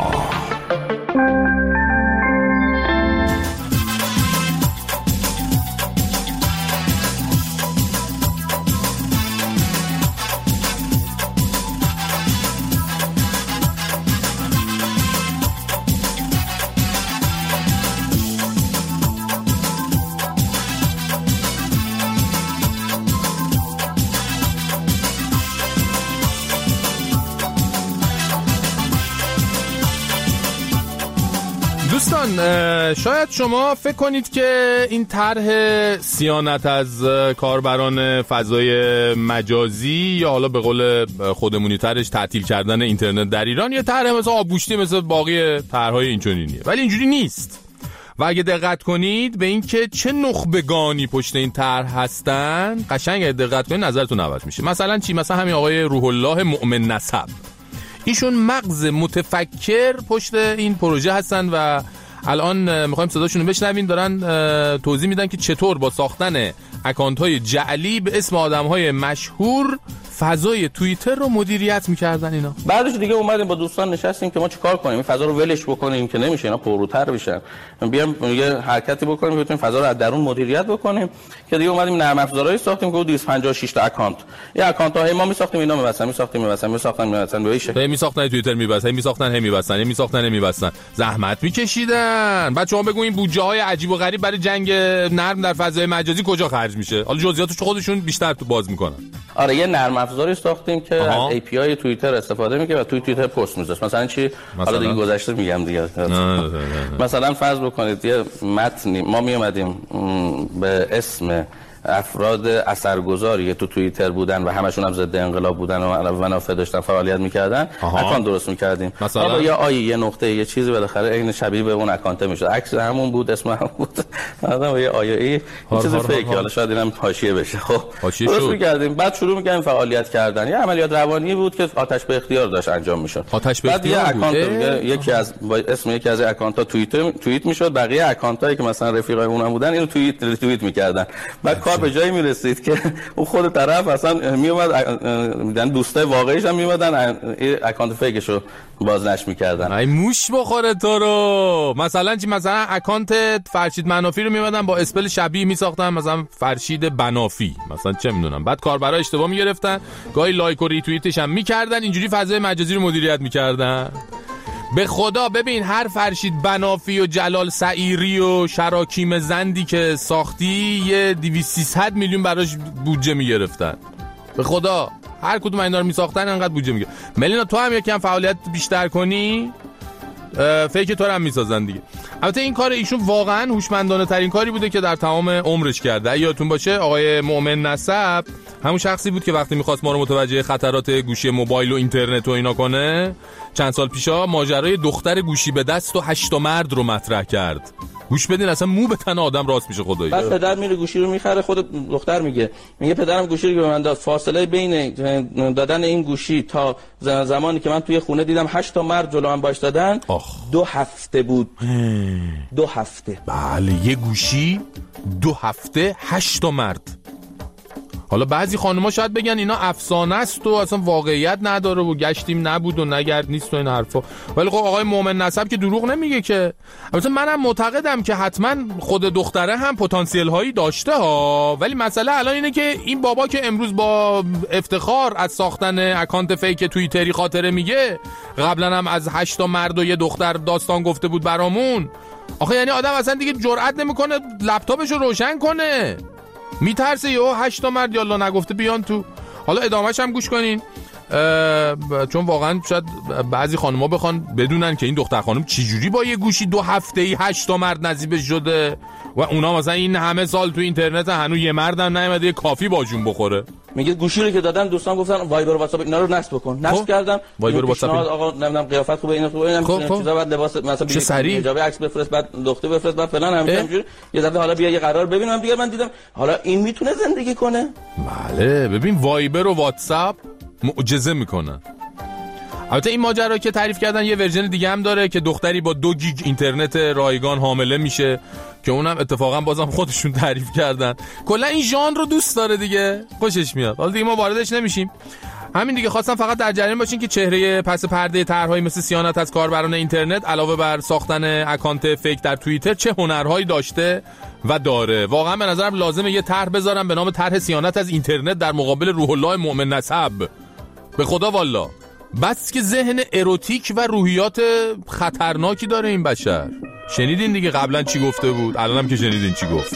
دوستان، شاید شما فکر کنید که این طرح صیانت از کاربران فضای مجازی یا حالا به قول خودمونی ترش تعطیل کردن اینترنت در ایران یه طرح مثل آبگوشتی مثل باقی طرح‌های اینچنینیه، ولی اینجوری نیست. و اگه دقت کنید به این که چه نخبگانی پشت این طرح هستن، قشنگ اگه دقت کنید نظرتون عوض میشه. مثلا چی؟ مثلا همین آقای روح الله مؤمن نسب، ایشون مغز متفکر پشت این پروژه هستن و الان میخوایم صداشون رو بشنوین. دارن توضیح میدن که چطور با ساختن اکانت های جعلی به اسم آدم های مشهور فضای توییتر رو مدیریت میکردن اینا. بعدش دیگه اومدیم با دوستان نشستیم که ما چیکار کنیم، این فضا رو ولش بکنیم که نمیشه، اینا پرروتر بشن، بیام یه حرکتی بکنیم که بتونیم فضا رو از درون مدیریت بکنیم. که دیگه اومدیم نرم افزارهایی ساختیم که دویست و پنجاه و شش تا اکانت، یه اکانت های ما میساختیم اینا میبستن میساختیم میبستن میساختن میبستن به این شکل هی میساختن توییتر میبستن، هی میساختن هی میبستن، هی میساختن هی میبستن، زحمت میکشیدن. بعد شما بگو این بودجه های عجیب و غریب برای جنگ نرم در فضای مجازی کجا خرج میشه؟ حالا جزئیاتش خودشون بیشتر تو باز میکنن. آره یه نرم افزاری ساختیم که آها. از ای پی آی توییتر استفاده میکنه و توی توییتر پست میذاره. مثلا چی؟ مثلا؟ حالا دیگه گذشته میگم دیگه. نه نه نه. مثلا فرض بکنید یه متنی ما می اومدیم به اسم افراد اثرگذاری تو توییتر بودن و همشون هم ضد انقلاب بودن و منافع داشتن فعالیت میکردن، اکانت درست میکردیم. مثلا یا آیه یه نقطه یه چیزی بالاخره عین شبیه به اون اکانت میشد، عکس همون بود، اسم همون بود، آدم یه آیه ای این چیز فیک، حالا شاید اینم حاشیه بشه. خب درست میکردیم، بعد شروع میکردیم فعالیت کردن. یه عملیات روانی بود که آتش به اختیار داشت انجام میشد. آتش به اختیار بعد یه اکانت یکی از اسم یکی از اکانت ها توییت توییت میشد، بقیه اکانت هایی که مثلا رفیقای اونم بودن اینو توییت توییت میکردن. بعد کار به جایی میرسید که اون خود طرف اصلا میومد میدن دوستای واقعیش هم میومدن اکانت فیکشو بازنشر میکردن. ای موش بخوره تو رو. مثلا چی؟ مثلا اکانت فرشید منافی رو میومدن با اسپل شبیه میساختن، مثلا فرشید بنافی مثلا، چه میدونم. بعد کاربرا اشتباه میگرفتن، گاهی لایک و ریتوییتش هم میکردن، اینجوری فضای مجازی رو مدیریت میکردن. به خدا ببین هر فرشید بنافی و جلال سعیری و شراکیم زندی که ساختی یه دویست سیصد میلیون براش بودجه میگرفتن. به خدا هر کدوم اینا رو میساختن انقدر بودجه میگه. ملینا تو هم یکم فعالیت بیشتر کنی فیک تو هم میسازن دیگه. البته این کار ایشون واقعا هوشمندانه ترین کاری بوده که در تمام عمرش کرده. یادتون باشه آقای مؤمن نسب همون شخصی بود که وقتی میخواست ما رو متوجه خطرات گوشی موبایل و اینترنت و اینا کنه، چند سال پیشا ماجرای دختر گوشی به دست و هشت مرد رو مطرح کرد. گوش بدین اصلا مو به تن آدم راست میشه خدایی. بعد پدر میره گوشی رو میخره، خود دختر میگه میگه پدرم گوشی رو به من داد، فاصله بین دادن این گوشی تا زمانی که من توی خونه دیدم هشت تا مرد جلو من باش دادن دو هفته بود. دو هفته. بله یه گوشی دو هفته هشت تا مرد. حالا بعضی خانوما شاید بگن اینا افسانه است و اصلا واقعیت نداره و گشتیم نبود و نگرد نیست و این حرفا، ولی خب آقای مؤمن نسب که دروغ نمیگه که. البته منم معتقدم که حتما خود دختره هم پتانسیل هایی داشته ها، ولی مسئله الان اینه که این بابا که امروز با افتخار از ساختن اکانت فیک توییتری خاطره میگه، قبلا هم از هشت تا مرد و یه دختر داستان گفته بود برامون. آخه یعنی آدم اصلا دیگه جرئت نمیکنه لپتاپش رو روشن کنه، میترسه یهو هشت تا مرد یالا نگفته بیان تو. حالا ادامهش هم گوش کنین، چون واقعا شاید بعضی خانم‌ها بخوان بدونن که این دختر خانم چجوری با یه گوشی دو هفته‌ای هشت تا مرد نصیبش شده و اونا مثلا این همه سال تو اینترنت هنوز یه مردم نیومده یه کافی باجون بخوره. میگه گوشی رو که دادن دوستان گفتن وایبر و واتساپ اینا رو نصب بکن. نصب کردم. وایبر و واتساپ آقا نمیدونم قیافت خوبه اینا خوبه اینا چیزا بعد لباس مثلا حجاب عکس بفرست بعد دختر بفرست بعد فلان همینجوری یه دفعه حالا بیا یه قرار ببینم دیگه من دیدم حالا این میتونه زندگی کنه. بله ببین وایبر و واتساپ معجزه میکنن. البته این ماجرا که تعریف کردن یه ورژن دیگه هم داره که دختری با دو گیگ اینترنت رایگان حامله میشه که اونم اتفاقا بازم خودشون تعریف کردن. کلا این ژانر رو دوست داره دیگه، خوشش میاد. حالا دیگه ما واردش نمیشیم. همین دیگه، خواستم فقط در جریان باشین که چهره پس پرده طرح‌های مثل صیانت از کاربران اینترنت علاوه بر ساختن اکانت فیک در توییتر چه هنرهایی داشته و داره. واقعا به نظرم لازمه یه طرح بذارم به نام طرح صیانت از اینترنت در مقابل روح الله مؤمن نسب. به خدا والا بس که ذهن اروتیک و روحیات خطرناکی داره این بشر. شنیدین دیگه قبلا چی گفته بود، الانم که شنیدین چی گفت.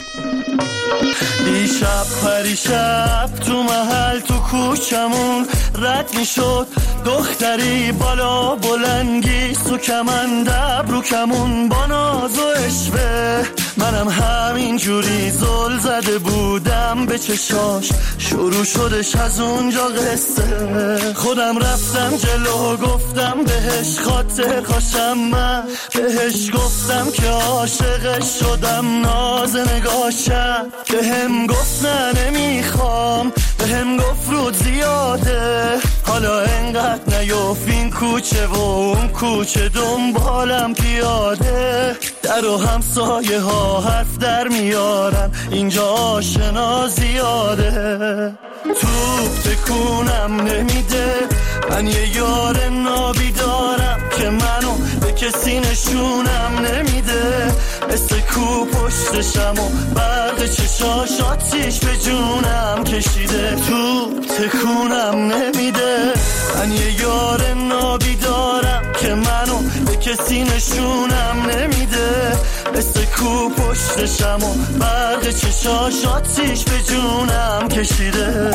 دیشب پریشب تو محل تو کوچمون رد می شد دختری بالا بلنگی سو کمند ابرو کمون با ناز و عشوه. منم همین جوری زل زده بودم به چشاش، شروع شدش از اونجا قصه. خودم رفتم جلو گفتم بهش خاطر خاشم، من بهش گفتم که عاشقش شدم، ناز نگاشم بهم گفت نه نمیخوام، بهم گفت رود زیاده، حالا انقدر نیفت این کوچه و اون کوچه دنبالم پیاده. در و همسایه ها حرف در میارن اینجا آشنا زیاده. توپ تکونم نمیده، من یه یار نابی دارم که منو به کسی نشونم نمیده. مثل کو پشتشم و برق چشاش آتیش به جونم کشیده. توپ تکونم نمیده، من یه یار نابی دارم که منو به کسی نشونم نمیده. مثل کو پشتشم و برق چشاش آتیش به جونم کشیده.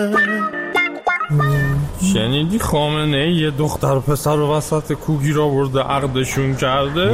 شنیدی خامنه ای یه دختر و پسر رو وسط کوگی را برده عقدشون کرده؟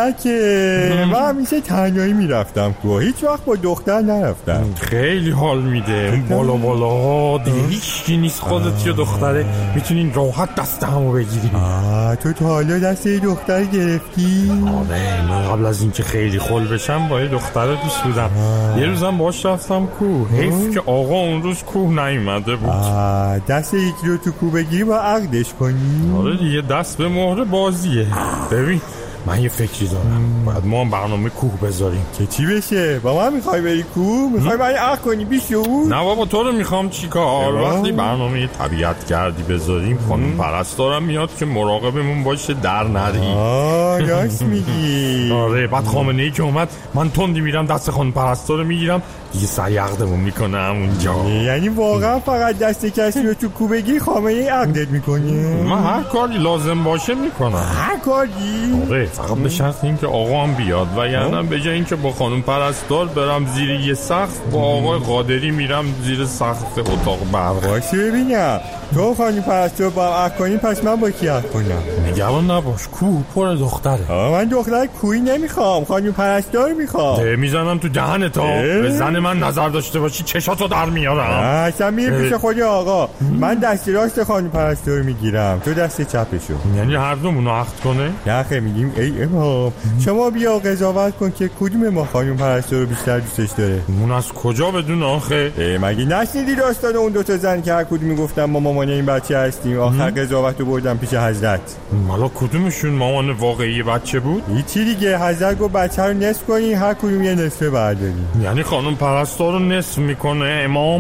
مبارکه. من همیشه تنهایی میرفتم کوه، هیچ وقت با دختر نرفتم. خیلی حال میده اون بالا بالا ها دیگه هیچکی نیست، خودت یه دختره میتونین راحت دست همو بگیری. آه تو تا حالا دست یه دختر گرفتی؟ آره من قبل از اینکه خیلی خل بشم با یه دختر دوست بودم. یه روزم باش رفتم کوه، حیف که آقا اون روز کوه نیومده بود. آه دست یکی رو تو کوه بگیری با عقدش کنی؟ آره دیگه دست به مهر بازیه. ببین من یه فکری دارم، باید ما هم برنامه کوه بذاریم. که چی بشه؟ با من میخوای بری کوه؟ میخوای برای عقد کنی بیشو؟ نه بابا تو رو میخوام چیکار؟ وقتی برنامه طبیعت گردی بذاریم خانم پرستارم میاد که مراقبمون باشه در نری. آه راست میگی. آره بعد خامنه ای که اومد من تندی میرم دست خانم پرستار میگیرم دیگه سری عقدمون میکنم اونجا. یعنی واقعا فقط دست کسی رو تو کوه بگیری خامنه ای عقدت میکنی؟ من هر کاری لازم باشه میکنم. هر کاری؟ آره فقط به شرط این که آقا هم بیاد و یعنی به جای این که با خانم پرستار برم زیر یه سقف با آقای قادری میرم زیر سقف اتاق برق. باشه ببینم تو خانم پرستار با عقد کنی پس من با کی عقد کنم؟ نگران نباش کوه پر دختره. من دختر کوهی نمیخوام، خانم پرستار میخوام. میزنم تو دهنت تا به زن من نظر داشته باشی چشاتو در میارم. اصلا میره پیش خود آقا. من دست راست خانم پرستار میگیرم تو دست چپشو. یعنی هر دومونو عقد کنه؟ نه خیلی میگیم ای امام شما بیا قضاوت کن که کدوم ما خانم پرستار رو بیشتر دوستش داره. اون از کجا بدون آخه؟ مگه نشنیدی داستان اون دو تا زن که هر کدوم میگفتن ما مامان این بچه هستیم، آخر قضاوت رو بردن پیش حضرت. حالا کدومشون مامان واقعی بچه بود؟ هیچی دیگه، حضرت گفت بچه رو نصف کنی هر کدوم یه نصفه برداریم. یعنی خانم پرستار رو نصف میکنه امام؟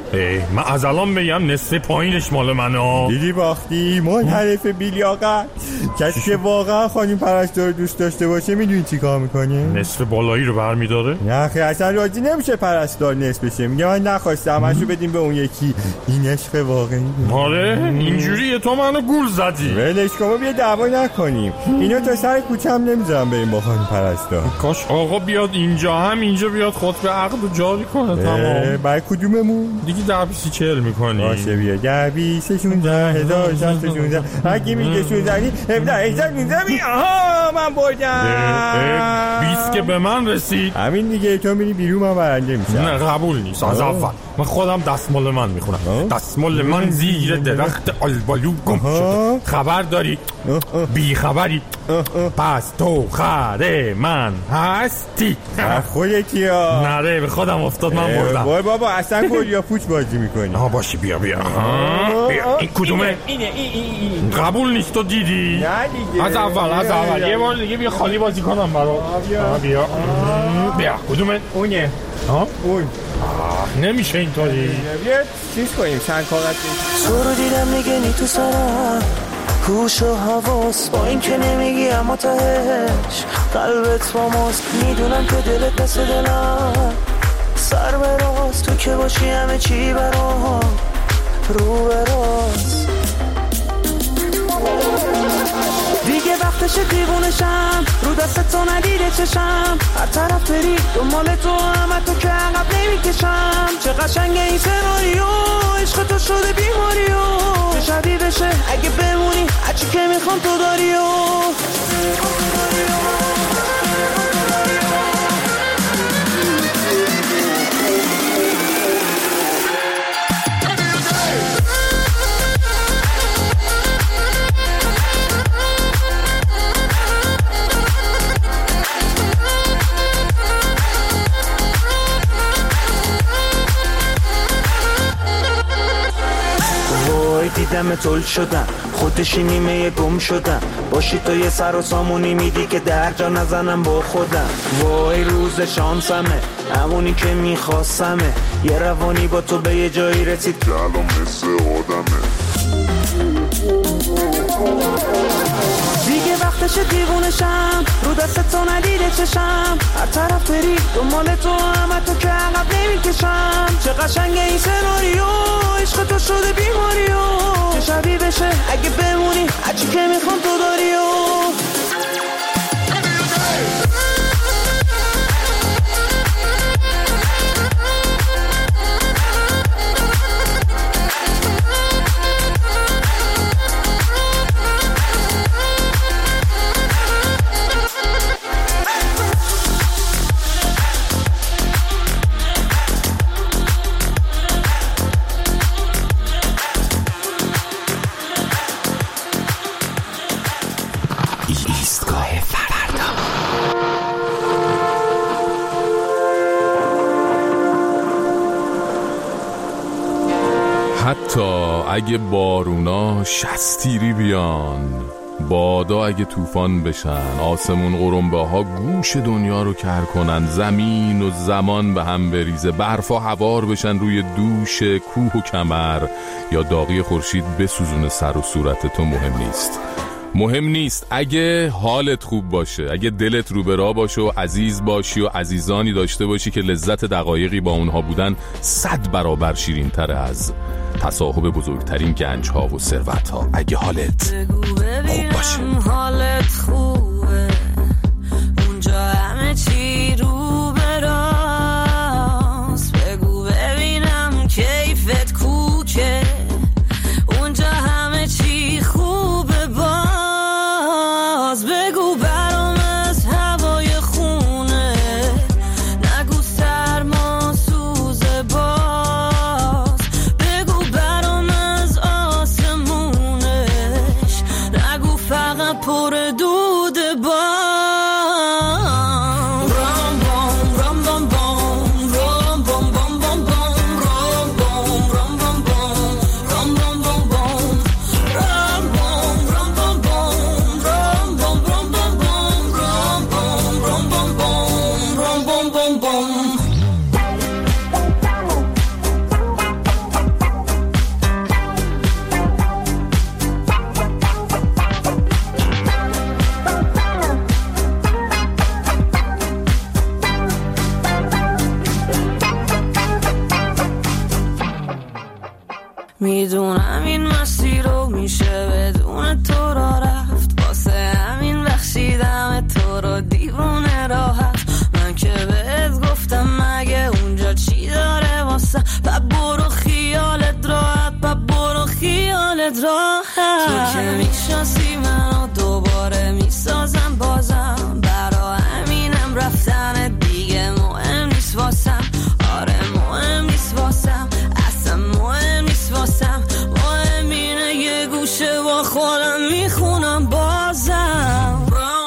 من از الان بگم نصف پایینش مال منه. دیدی باختی منحرف بیلیاقت. کسی که واقعا خانم پرستار رو دوست داشته باشه میدونی چی کار میکنه؟ نصف بالایی رو برمیداره؟ نه خیلی اصلا راضی نمیشه پرستار نصف بشه، میگه من نخواستم همشو بدیم به اون یکی. این عشق واقعی. آره اینجوریه تو منو گول زدی. ولش کن بیا دعوا نکنیم. اینا تا سر کوچه هم نمیذارم بریم با خانم پرستار. کاش آقا بیاد اینجا هم اینجا بیاد خطبه عقد رو جاری کنه. تمام برای کدوممون؟ دیگه در بیسی چهل میکنی. باشه بیا در بیسی شونزه هزار شست شونزه اگه میگه شونزنی هفته هزار شونزه بی آها من بردم. بیست که به من رسید. همین دیگه تو میری بیرون من برنده میشم. نه قبول نیست از اول من خودم دستمال من میخونم. دستمال من زیر درخت آلبالو گم شده. خبر داری؟ بی خبری؟ پس تو خره من هستی. خودتی ها؟ نره به خودم افتاد، من بردم. وای بابا اصلا گلیا پوچ بازی میکنی. آها باشی بیا بیا. بیا این کدومه؟ اینه این قبول نیست تو دیدی؟ نه دیگه. از اول از اول یه بار دیگه بیا خالی بازی کنم برات. بیا بیا بیا کدومه؟ اونه. ها؟ اون. نمیشه اینطوری. بیا چیز کنیم چند کاغذ. تو رو دیدم میگنی تو سرم، گوش و حواس با این که نمیگی اما تهش قلبت با ماست. میدونم که دلت پس دلم سر به راست، تو که باشی همه چی برام رو به راست. دیگه وقتشه دیوونشم، رو دست تو ندیده چشم، هر طرف بری دنبال تو همه تو که عقب نمیکشم. چه قشنگه این سناریو، عشق تو شده بیماریو، چه شبیه بشه اگه بمونی هرچی که میخوام تو داریو. دیدم تول شدم، خودشی نیمه گم شدم، باشی تو یه سر و سامونی میدی که در جا نزنم با خودم. وای روز شانسمه، همونی که میخواستمه، یه روانی با تو به یه جایی رسید که الان مثل آدمه. دیگه وقتشه دیوونشم، رو دست تو ندیده چشم، هر طرف بری دنبال تو همه تو که عقب نمیکشم. چه قشنگه این سناریو، عشق تو شده بیماریو، چه شبیه بشه اگه بمونی هرچی که میخوام تو داریو. حتی اگه بارونا شستیری بیان، بادا اگه طوفان بشن، آسمون قرنبه ها گوش دنیا رو کر کنن، زمین و زمان به هم بریزه، برفا هوار بشن روی دوش کوه و کمر، یا داغی خورشید بسوزونه سر و صورت تو، مهم نیست. مهم نیست اگه حالت خوب باشه، اگه دلت رو به راه باشه و عزیز باشی و عزیزانی داشته باشی که لذت دقایقی با اونها بودن صد برابر شیرین تره از تصاحب بزرگترین گنج ها و ثروت ها. اگه حالت خوب باشه. حالت خوبه اونجا همه چی رو به راست، بگو ببینم کیفت کوکه اونجا همه چی خوبه، باز بگو برام از هوای خونه، نگو سرما سوزه، باز بگو برام از آسمونش، نگو فقط پر دوده، باز میدونم این مسیر رو میشه بدون تو را رفت، واسه همین بخشیدم تو رو دیوونه راحت. من که بهت گفتم مگه اونجا چی داره واسه، با برو خیالت راحت، با برو خیالت راحت. تو که میشناسی منو دوباره میسازم بازم، برا همینم رفتن دیگه مهم نیست واسم، آره مهم نیست واسم. با خودم میخونم بازم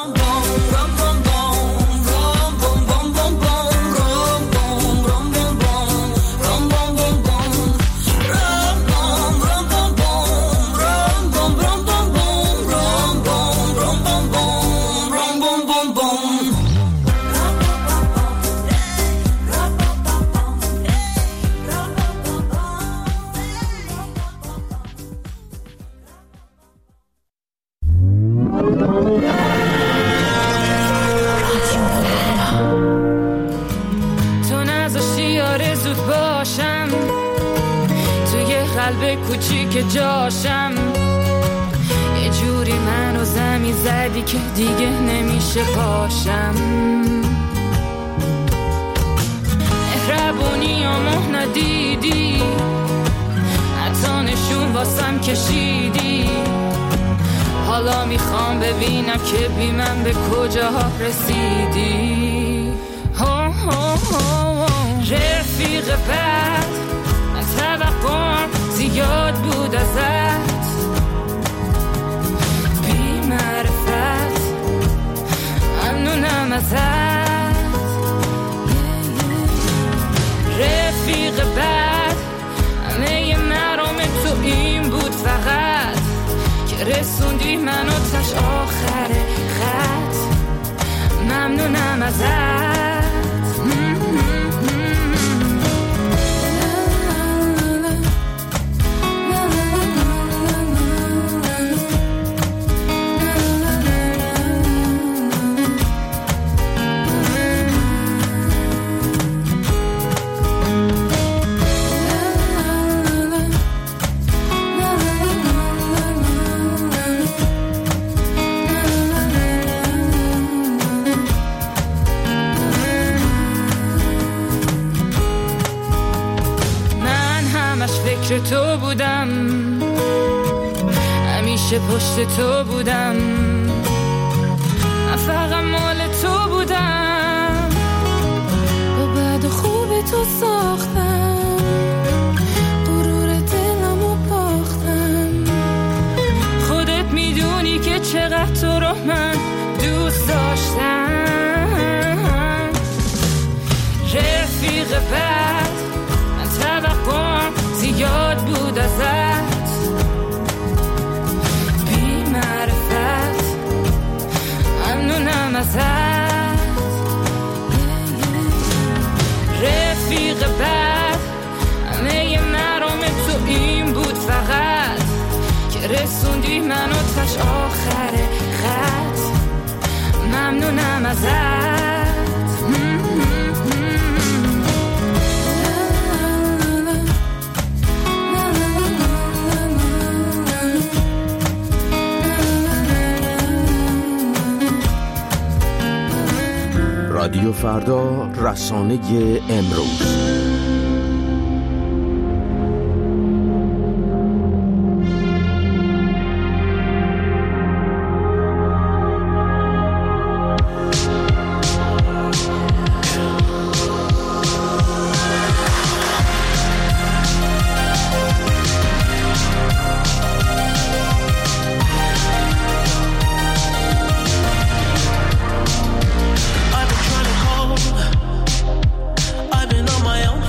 کوچیک جاشم یه جوری منو زمین زدی که دیگه نمیشه پاشم مهربونی و مه ندیدی حتی نشون واسم کشیدی حالا میخوام ببینم که بی من به کجاها رسیدی ها ها ها رفیق بد توقعم زیاد بود ازت بی معرفت ممنونم ازت رفیق بد همه مرام تو این بود فقط که رسوندی منو تاش آخر خط ممنونم ازت فکر تو بودم همیشه پشت تو بودم من فقط مال تو بودم و بعد خوب تو ساختم غرور دلمو باختم خودت میدونی که چقدر تو رو من دوست داشتم رفیق بد من توقعم زیاد بود ازت بی معرفت ممنونم ازت رفیق بد همه مرام تو این بود فقط که رسوندی منو تاش آخر خط ممنونم ازت رادیو فردا، رسانه امروز. I've been on my own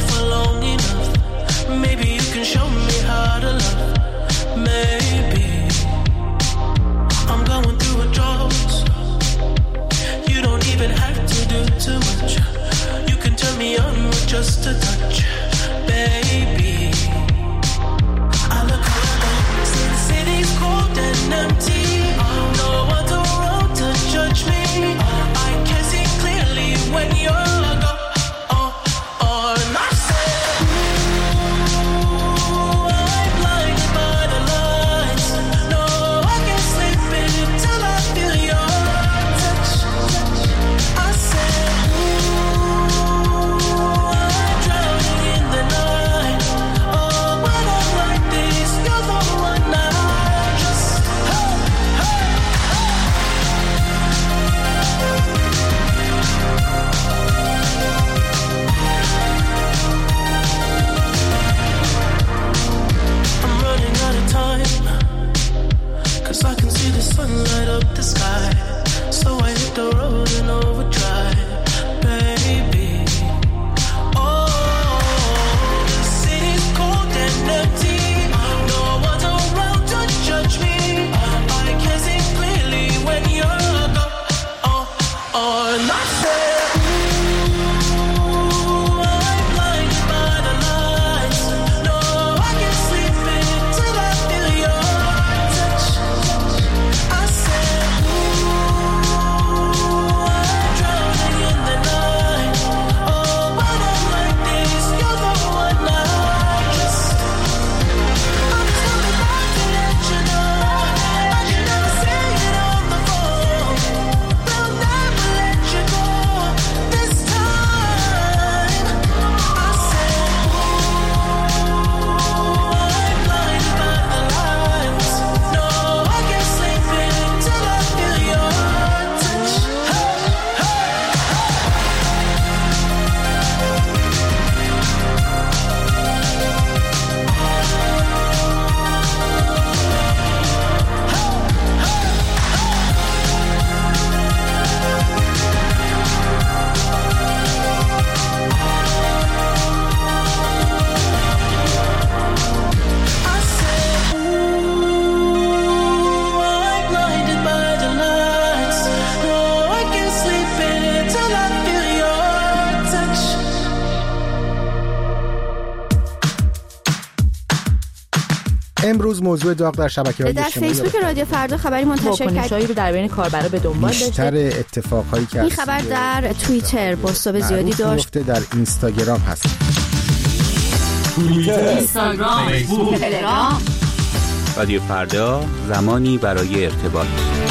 امروز موضوع داغ در شبکه‌های اجتماعی در فیسبوک رادیو فردا خبری منتشر کرد رو در بین کاربرا به دنبال داشته. بیشتر اتفاقایی که این خبر در توییتر بازتاب زیادی داشت. در اینستاگرام هست. توییتر، اینستاگرام، فیسبوک، تلگرام. رادیو فردا، زمانی برای ارتباط.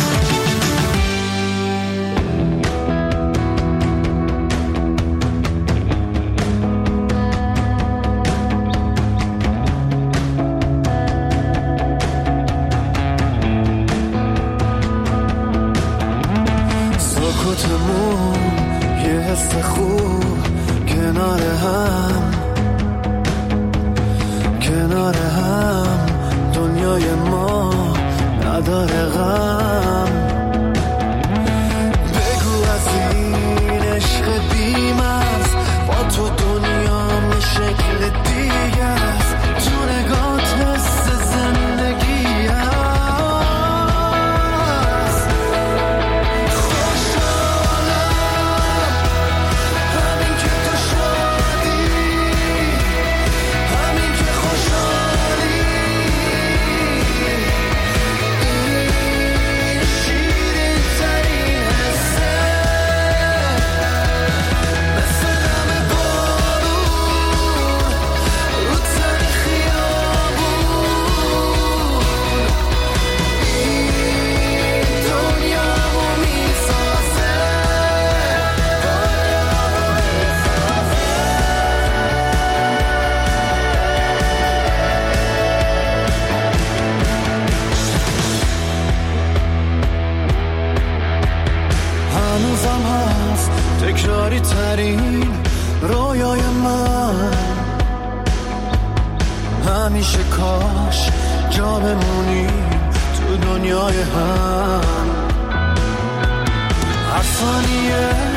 همیشه کاش جا بمونی تو دنیای هم هر ثانیه